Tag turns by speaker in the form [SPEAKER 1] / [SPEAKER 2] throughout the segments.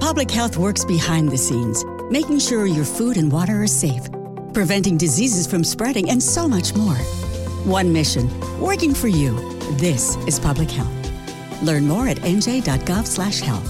[SPEAKER 1] Public Health works behind the scenes, making sure your food and water are safe, preventing diseases from spreading, and so much more. One mission, working for you. This is Public Health. Learn more at nj.gov/health.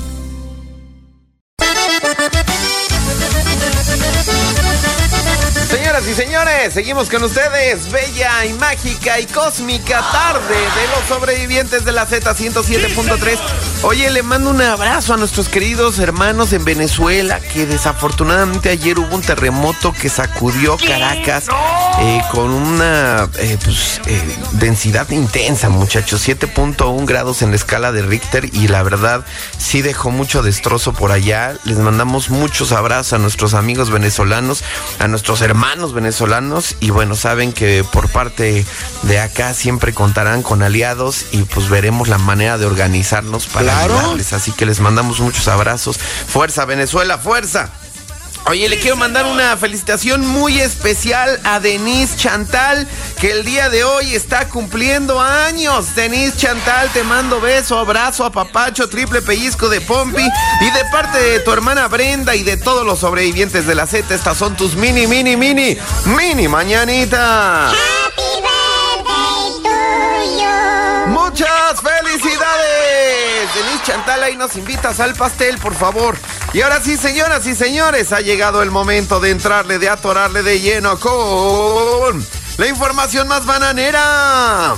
[SPEAKER 2] Señoras y señores, seguimos con ustedes. Bella y mágica y cósmica tarde de los sobrevivientes de la Z107.3. Oye, le mando un abrazo a nuestros queridos hermanos en Venezuela, que desafortunadamente ayer hubo un terremoto que sacudió Caracas con una densidad intensa, muchachos. 7.1 grados en la escala de Richter, y la verdad sí dejó mucho destrozo por allá. Les mandamos muchos abrazos a nuestros amigos venezolanos, a nuestros hermanos venezolanos, y bueno, saben que por parte de acá siempre contarán con aliados, y pues veremos la manera de organizarnos para ayudarles. Así que les mandamos muchos abrazos. ¡Fuerza, Venezuela, fuerza! Oye, le quiero mandar una felicitación muy especial a Denise Chantal, que el día de hoy está cumpliendo años. Denise Chantal, te mando beso, abrazo, apapacho, triple pellizco de Pompi, y de parte de tu hermana Brenda y de todos los sobrevivientes de la Z, estas son tus mini mañanitas.
[SPEAKER 3] Happy birthday to you.
[SPEAKER 2] ¡Muchas felicidades! Denise Chantal, ahí nos invitas al pastel, por favor. Y ahora sí, señoras y señores, ha llegado el momento de entrarle, de atorarle de lleno con la información más bananera.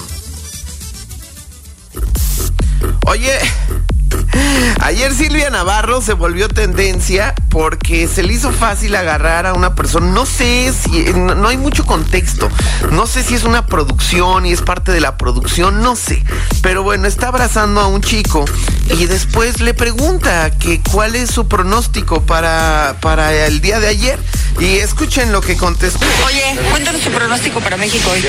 [SPEAKER 2] Oye, ayer Silvia Navarro se volvió tendencia porque se le hizo fácil agarrar a una persona. No sé si, no hay mucho contexto. No sé si es una producción y es parte de la producción, no sé. Pero bueno, está abrazando a un chico y después le pregunta que cuál es su pronóstico para el día de ayer. Y escuchen lo que contestó.
[SPEAKER 4] Oye, cuéntanos tu pronóstico para México hoy.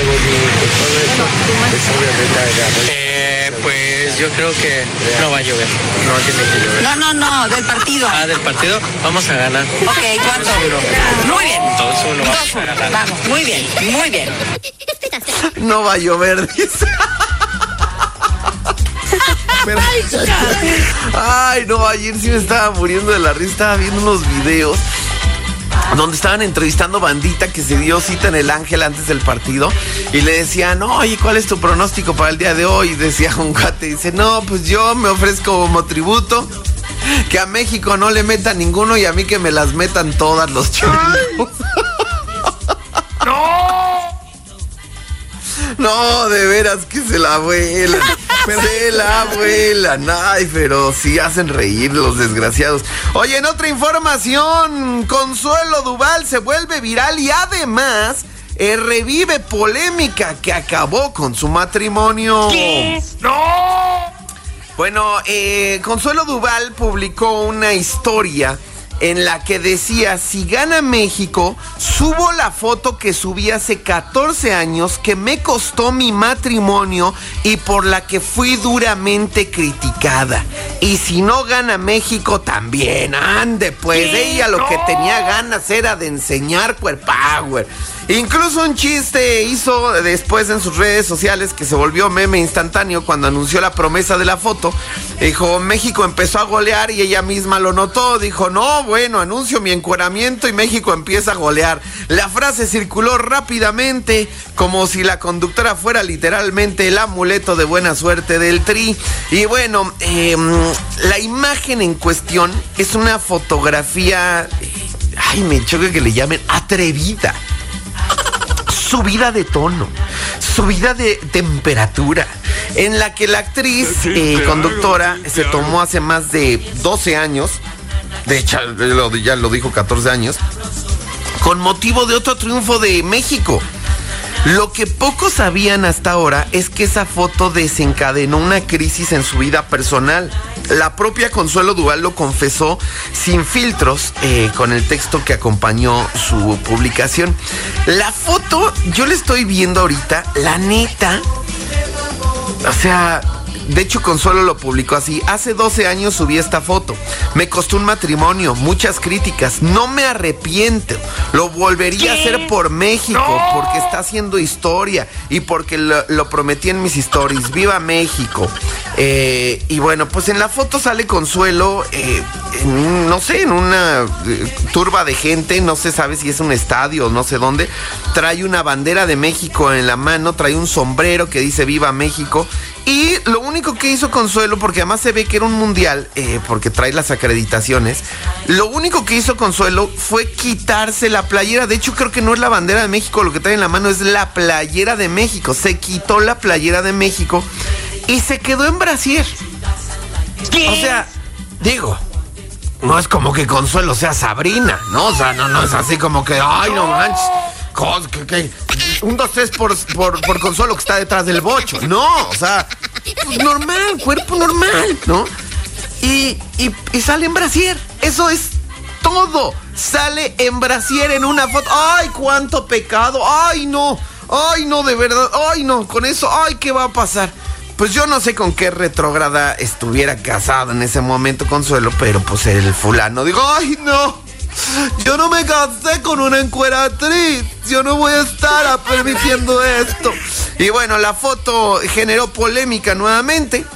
[SPEAKER 5] Pues yo creo que no va a llover. No tiene que llover.
[SPEAKER 4] No, del partido.
[SPEAKER 5] Del partido vamos a ganar.
[SPEAKER 4] Ok, ¿cuánto? Muy bien.
[SPEAKER 5] 2-1.
[SPEAKER 4] Vamos, muy bien.
[SPEAKER 2] No va a llover, dice. Pero, ay, no, ayer sí me estaba muriendo de la risa. Estaba viendo unos videos donde estaban entrevistando bandita que se dio cita en el Ángel antes del partido, y le decían, oye, ¿cuál es tu pronóstico para el día de hoy? Y decía un cuate, dice, no, pues yo me ofrezco como tributo que a México no le metan ninguno, y a mí que me las metan todas los cholos. No, de veras que se la vuelan. Se la vuelan. Ay, pero sí hacen reír los desgraciados. Oye, en otra información, Consuelo Duval se vuelve viral y además revive polémica que acabó con su matrimonio.
[SPEAKER 4] ¿Qué?
[SPEAKER 2] ¡No! Bueno, Consuelo Duval publicó una historia en la que decía, si gana México, subo la foto que subí hace 14 años, que me costó mi matrimonio y por la que fui duramente criticada. Y si no gana México, también, ande pues. Ella lo que tenía ganas era de enseñar power. Incluso un chiste hizo después en sus redes sociales que se volvió meme instantáneo cuando anunció la promesa de la foto. Dijo, México empezó a golear, y ella misma lo notó. Dijo, no, bueno, anuncio mi encueramiento y México empieza a golear. La frase circuló rápidamente como si la conductora fuera literalmente el amuleto de buena suerte del Tri. Y bueno, la imagen en cuestión es una fotografía, ay, me choca que le llamen atrevida. Subida de tono, subida de temperatura, en la que la actriz conductora se tomó hace más de 12 años, de hecho ya lo dijo 14 años, con motivo de otro triunfo de México. Lo que pocos sabían hasta ahora es que esa foto desencadenó una crisis en su vida personal. La propia Consuelo Duval lo confesó sin filtros, con el texto que acompañó su publicación. La foto, yo la estoy viendo ahorita, la neta, o sea, de hecho Consuelo lo publicó así: hace 12 años subí esta foto, me costó un matrimonio, muchas críticas, no me arrepiento, lo volvería a hacer por México, porque está haciendo historia y porque lo prometí en mis stories. ¡Viva México! Y bueno, pues en la foto sale Consuelo, en una turba de gente, no se sabe si es un estadio o no sé dónde. Trae una bandera de México en la mano, trae un sombrero que dice Viva México. Y lo único que hizo Consuelo, porque además se ve que era un mundial, porque trae las acreditaciones, lo único que hizo Consuelo fue quitarse la playera. De hecho, creo que no es la bandera de México lo que trae en la mano, es la playera de México. Se quitó la playera de México y se quedó en brasier. ¿Qué? O sea, digo, no es como que Consuelo sea Sabrina, ¿no? O sea, no es así como que, ay, no manches. ¿Qué? 1, 2, 3 por Consuelo que está detrás del bocho. No, o sea, pues normal, cuerpo normal, ¿no? Y sale en brasier. Eso es todo. Sale en brasier en una foto. ¡Ay, cuánto pecado! ¡Ay, no! ¡Ay, no, de verdad! ¡Ay, no! Con eso, ¡ay, qué va a pasar! Pues yo no sé con qué retrógrada estuviera casado en ese momento Consuelo, pero pues el fulano dijo, ¡ay, no! Yo no me casé con una encueratriz. Yo no voy a estar permitiendo esto. Y bueno, la foto generó polémica nuevamente.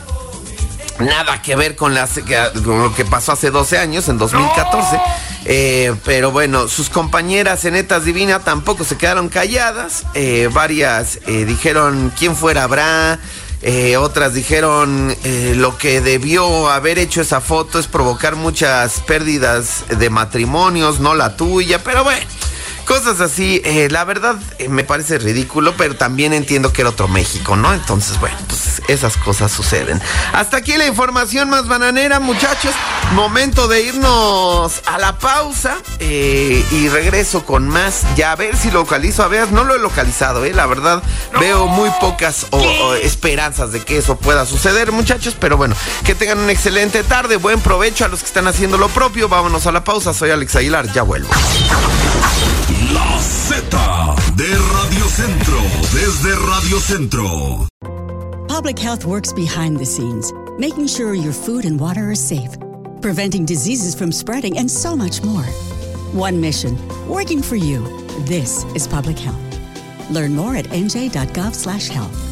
[SPEAKER 2] Nada que ver con lo que pasó hace 12 años, en 2014. Pero bueno, sus compañeras en Netas Divina tampoco se quedaron calladas. Varias dijeron quién fuera habrá. Otras dijeron lo que debió haber hecho esa foto es provocar muchas pérdidas de matrimonios, no la tuya, pero bueno, cosas así. La verdad me parece ridículo, pero también entiendo que era otro México, ¿no? Entonces, bueno, pues esas cosas suceden. Hasta aquí la información más bananera, muchachos. Momento de irnos a la pausa y regreso con más. Ya a ver si localizo a Beas. No lo he localizado, la verdad veo muy pocas esperanzas de que eso pueda suceder, muchachos. Pero bueno, que tengan una excelente tarde. Buen provecho a los que están haciendo lo propio. Vámonos a la pausa. Soy Alex Aguilar, ya vuelvo.
[SPEAKER 6] La Z de Radio Centro, desde Radio Centro.
[SPEAKER 1] Public Health works behind the scenes, making sure your food and water are safe, preventing diseases from spreading, and so much more. One mission, working for you. This is Public Health. Learn more at nj.gov/health.